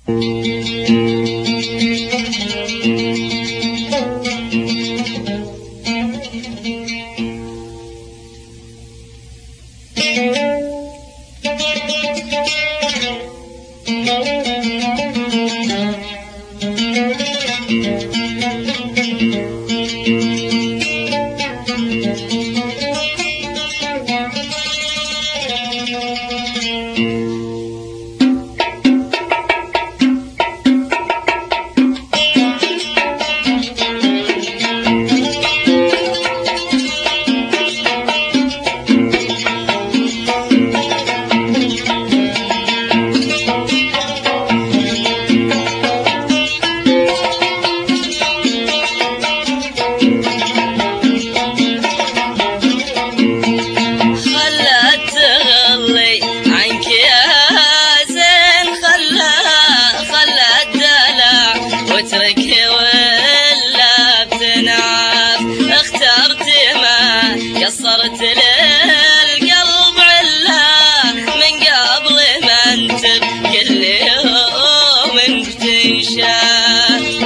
قصرت للقلب عله من قبل ما انتب كل يوم بتنشاف.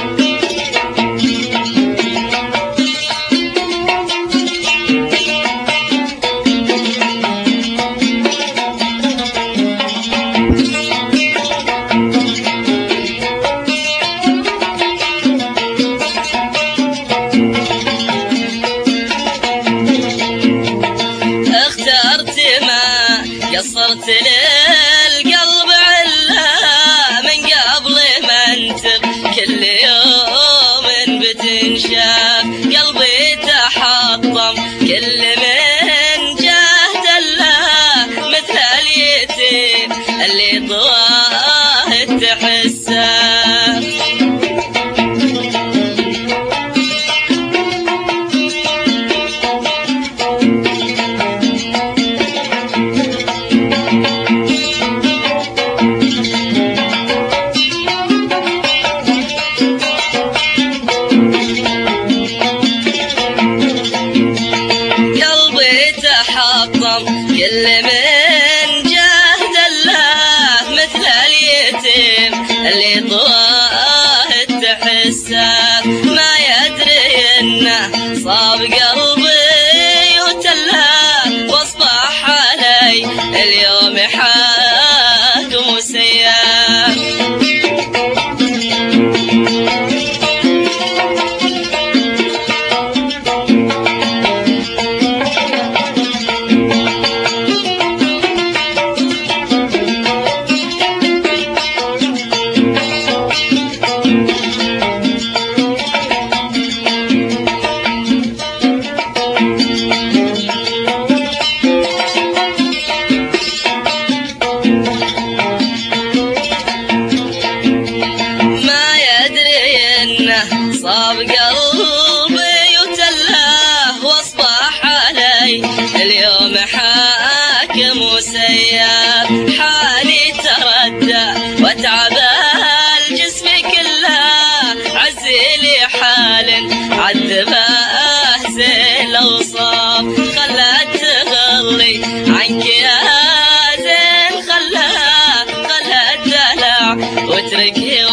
قصرت للقلب عله من قبل ما انتب كل يوم بتنشاف. قلبي تحطم كل من جهد الله مثل اليتيم اللي طواه تحسه. كل من جهد الله مثل اليتيم اللي طواه تحسه. ما يدري انه صاب قلبي وتله واصبح علي اليوم حاكم وسياف. صاب قلبي وتله واصبح علي اليوم حاكم وسياف. حالي تردى وتعب الجسم كله عزي لي حال عذبه زي الاوصاف. خلت تغلي عنك يا زين خلت دلع واترك